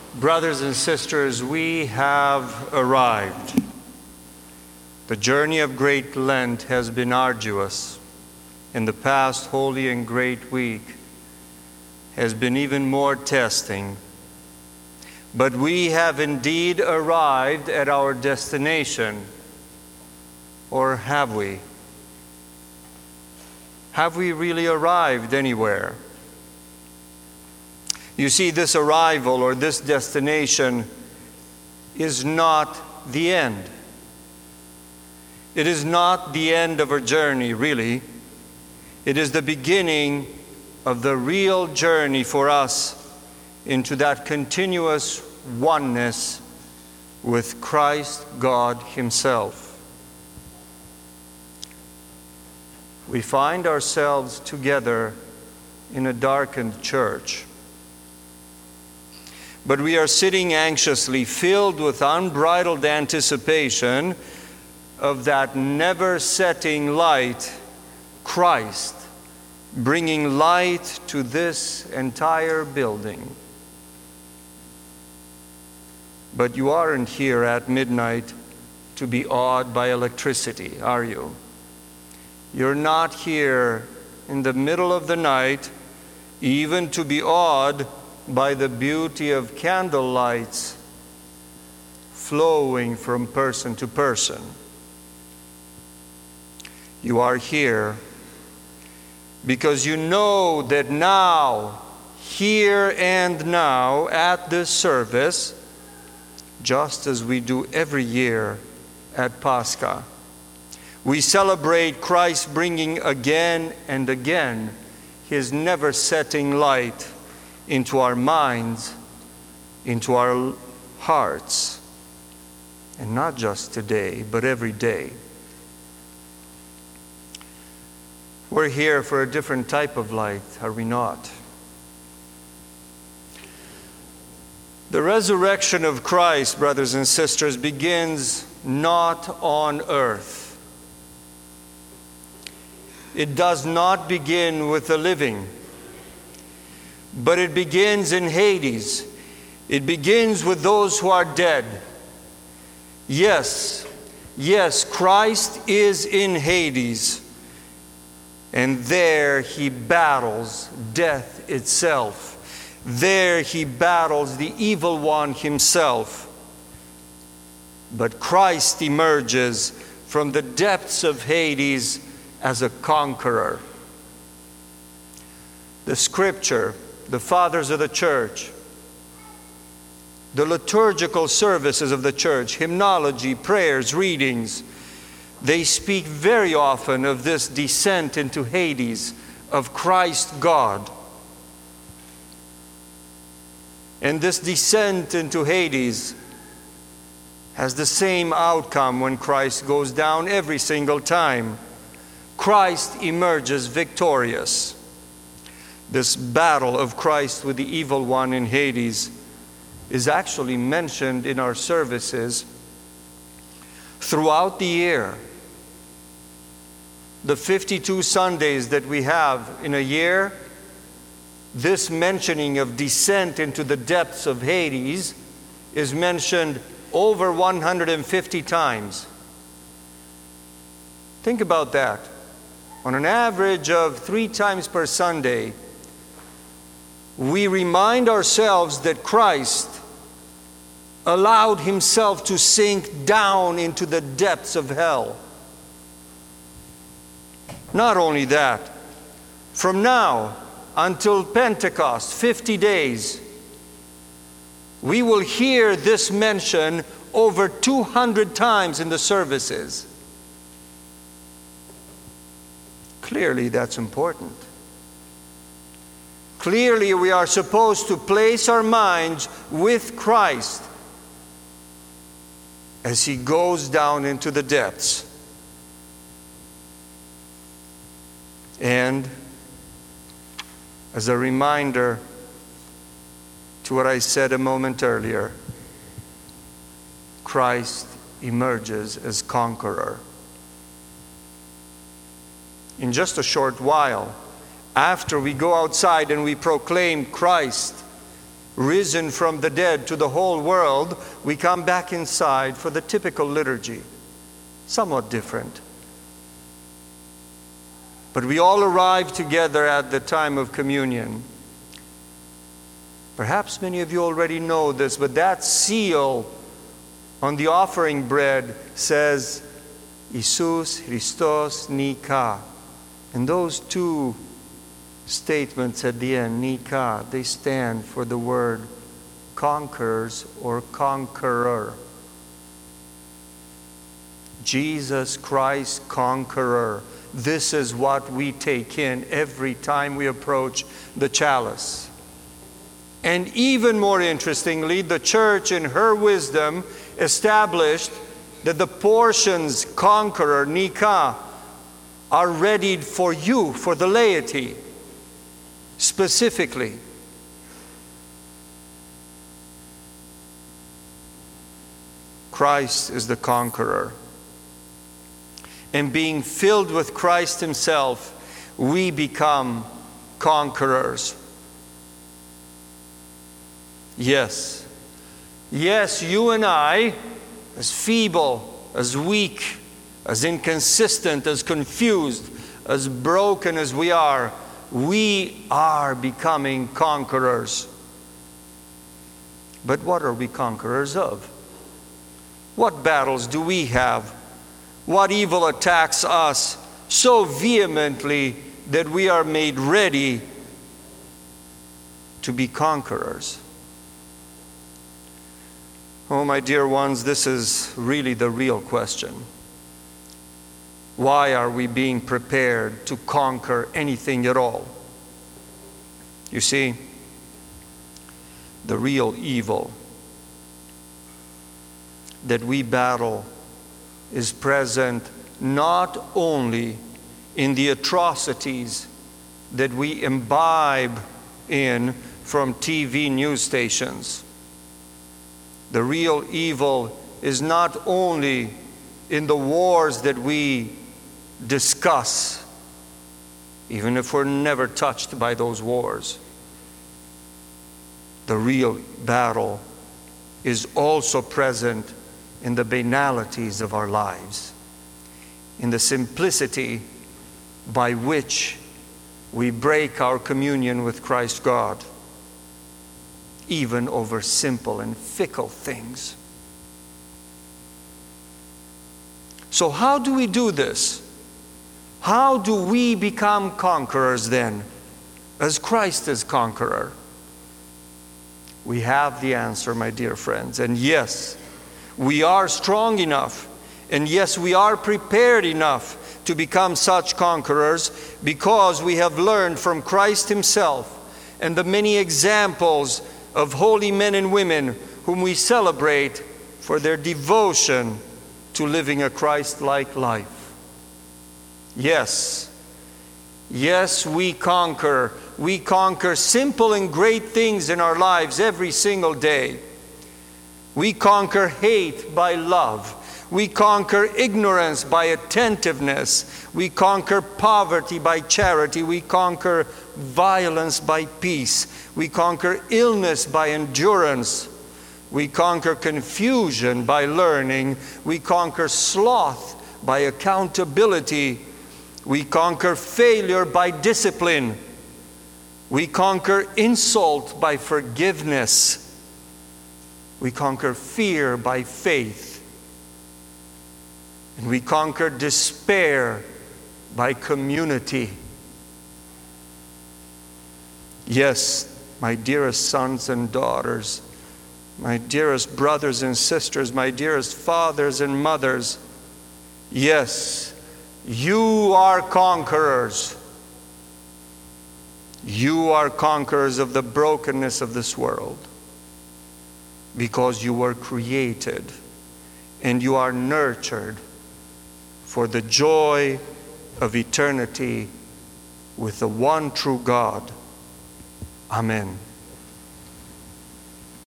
Brothers and sisters, we have arrived. The journey of Great Lent has been arduous. In the past Holy and Great Week has been even more testing. But we have indeed arrived at our destination. Or have we? Have we really arrived anywhere? You see, this arrival or this destination is not the end. It is not the end of our journey, really. It is the beginning of the real journey for us into that continuous oneness with Christ God Himself. We find ourselves together in a darkened church. But we are sitting anxiously, filled with unbridled anticipation of that never-setting light, Christ, bringing light to this entire building. But you aren't here at midnight to be awed by electricity, are you? You're not here in the middle of the night even to be awed by the beauty of candle lights flowing from person to person. You are here because you know that now, here and now, at this service, just as we do every year at Pascha, we celebrate Christ bringing again and again His never-setting light into our minds, into our hearts, and not just today, but every day. We're here for a different type of light, are we not? The resurrection of Christ, brothers and sisters, begins not on earth. It does not begin with the living, but it begins in Hades. It begins with those who are dead. Yes, Christ is in Hades, and there He battles death itself. There He battles the evil one himself. But Christ emerges from the depths of Hades as a conqueror. The Scripture, the fathers of the church, the liturgical services of the church, hymnology, prayers, readings, they speak very often of this descent into Hades of Christ God. And this descent into Hades has the same outcome when Christ goes down every single time. Christ emerges victorious. This battle of Christ with the evil one in Hades is actually mentioned in our services throughout the year. The 52 Sundays that we have in a year, this mentioning of descent into the depths of Hades is mentioned over 150 times. Think about that. On an average of 3 times per Sunday, we remind ourselves that Christ allowed Himself to sink down into the depths of hell. Not only that, from now until Pentecost, 50 days, we will hear this mention over 200 times in the services. Clearly, that's important. Clearly, we are supposed to place our minds with Christ as He goes down into the depths. And as a reminder to what I said a moment earlier, Christ emerges as conqueror. In just a short while, after we go outside and we proclaim Christ risen from the dead to the whole world, we come back inside for the typical liturgy. Somewhat different. But we all arrive together at the time of communion. Perhaps many of you already know this, but that seal on the offering bread says, Isus Christos Nika. And those two statements at the end, Nika, they stand for the word conquers or conqueror. Jesus Christ, conqueror. This is what we take in every time we approach the chalice. And even more interestingly, the church in her wisdom established that the portions conqueror, Nika, are readied for you, for the laity, specifically. Christ is the conqueror. And being filled with Christ Himself, we become conquerors. Yes. Yes, you and I, as feeble, as weak, as inconsistent, as confused, as broken as we are becoming conquerors. But what are we conquerors of? What battles do we have? What evil attacks us so vehemently that we are made ready to be conquerors? Oh, my dear ones, this is really the real question. Why are we being prepared to conquer anything at all? You see, the real evil that we battle is present not only in the atrocities that we imbibe in from TV news stations. The real evil is not only in the wars that we discuss, even if we're never touched by those wars. The real battle is also present in the banalities of our lives, in the simplicity by which we break our communion with Christ God, even over simple and fickle things. So how do we do this? How do we become conquerors then, as Christ is conqueror? We have the answer, my dear friends. And yes, we are strong enough, and yes, we are prepared enough to become such conquerors because we have learned from Christ Himself and the many examples of holy men and women whom we celebrate for their devotion to living a Christ-like life. Yes, we conquer. We conquer simple and great things in our lives every single day. We conquer hate by love. We conquer ignorance by attentiveness. We conquer poverty by charity. We conquer violence by peace. We conquer illness by endurance. We conquer confusion by learning. We conquer sloth by accountability. We conquer failure by discipline. We conquer insult by forgiveness. We conquer fear by faith. And we conquer despair by community. Yes, my dearest sons and daughters, my dearest brothers and sisters, my dearest fathers and mothers, yes, you are conquerors. You are conquerors of the brokenness of this world because you were created and you are nurtured for the joy of eternity with the one true God. Amen.